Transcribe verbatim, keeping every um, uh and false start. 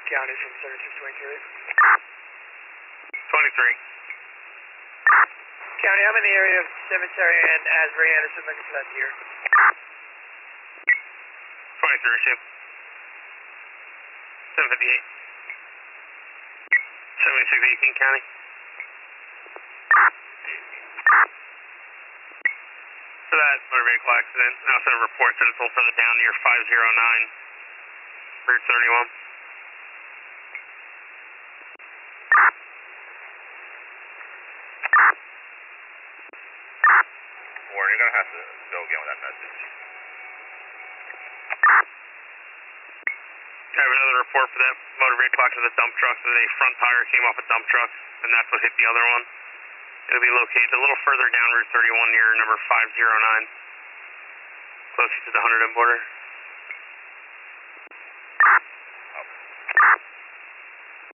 County from seventy-six twenty-three. twenty-three. County, I'm in the area of Cemetery and Asbury Anderson looking for that deer. twenty-three, ship. seven fifty-eight. seventy-six eighteen County. For that motor vehicle accident, now send a report that it's a little further down near five oh nine, Route thirty-one. Warren, you're going to have to go again with that message. I have another report for that motor vehicle accident, the dump truck. So the front tire came off a dump truck, and that's what hit the other one. It'll be located a little further down Route thirty-one near number five oh nine, closer to the one hundred M border.